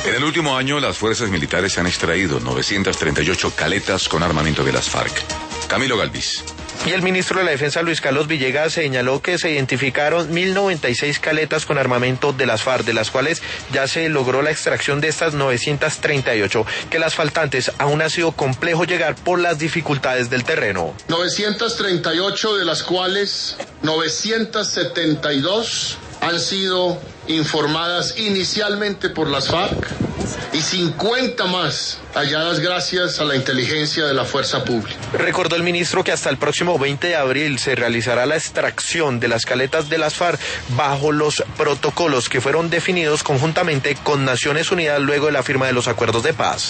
En el último año, las fuerzas militares han extraído 938 caletas con armamento de las FARC. Camilo Galvis. Y el ministro de la Defensa, Luis Carlos Villegas, señaló que se identificaron 1.096 caletas con armamento de las FARC, de las cuales ya se logró la extracción de estas 938, que las faltantes aún ha sido complejo llegar por las dificultades del terreno. 938 de las cuales 972 han sido informadas inicialmente por las FARC y 50 más halladas gracias a la inteligencia de la fuerza pública. Recordó el ministro que hasta el próximo 20 de abril se realizará la extracción de las caletas de las FARC bajo los protocolos que fueron definidos conjuntamente con Naciones Unidas luego de la firma de los acuerdos de paz.